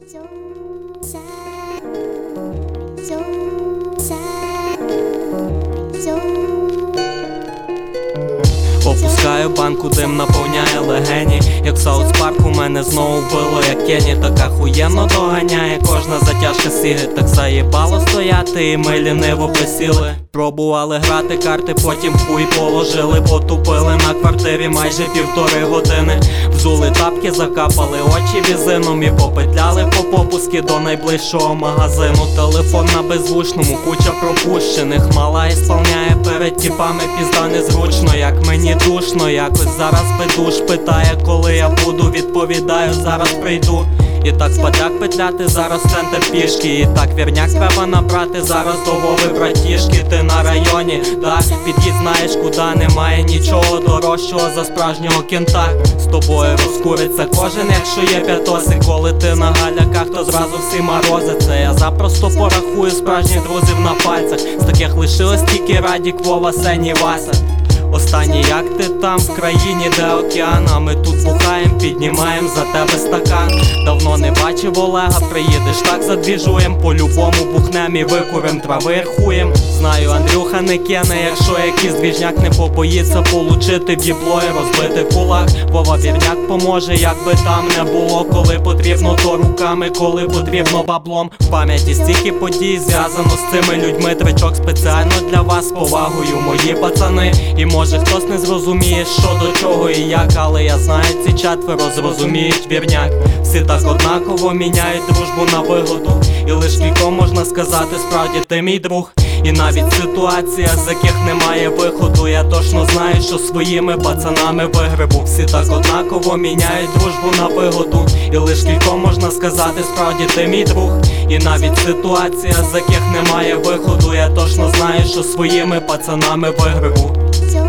Опускаю банку, дим наповняє легені. Як в Саус Парку мене знову вбило, як Кені. Так ахуєнно доганяє кожна затяжка сіги. Так заєбало стояти і ми ліниво присіли. Пробували грати карти, потім хуй положили. Потупили на квартирі майже 1,5 години. Взули тапки, закапали очі візином і попетляли по попуски до найближчого магазину. Телефон на беззвучному, куча пропущених. Мала ісполняє перед тіпами, пізда незручно. Як мені душно, якось зараз би душ питає, коли я буду, відповідаю, зараз прийду. І так спадяк петляти, зараз центр пішки. І так вірняк треба набрати, зараз до Вови братішки. Ти на районі, да, під'їзд знаєш куди. Немає нічого дорожчого за справжнього кента. З тобою розкуриться кожен, якщо є п'ятоси. Коли ти на галяках, то зразу всі морозиться. Я запросто порахую справжніх друзів на пальцях. З таких лишилось тільки Радік, Вова, Сені, Вася. Останній, як ти там, в країні, де океан. А ми тут бухаєм, піднімаєм за тебе стакан. Давно не бачив Олега, приїдеш, так задвіжуєм. По-любому бухнем і викурим, трави рхуєм. Знаю, Андрюха не кене, якщо якийсь двіжняк не побоїться получити в їбло і розбити кулак. Вова вірняк поможе, як би там не було. Коли потрібно, то руками, коли потрібно баблом. В пам'яті стільки подій зв'язано з цими людьми. Тричок спеціально для вас, з повагою, мої пацани. І може хтось не зрозуміє, що до чого і як, але я знаю, ці четверо зрозуміють вірняк. Всі так однаково міняють дружбу на вигоду. І лиш кільком можна сказати, справді ти мій друг. І навіть ситуація, з яких немає виходу, я точно знаю, що своїми пацанами вигребу. Всі так однаково міняють дружбу на вигоду. І лиш кільком можна сказати, справді ти мій друг. І навіть ситуація, з яких немає виходу, я точно знаю, що своїми пацанами вигребу.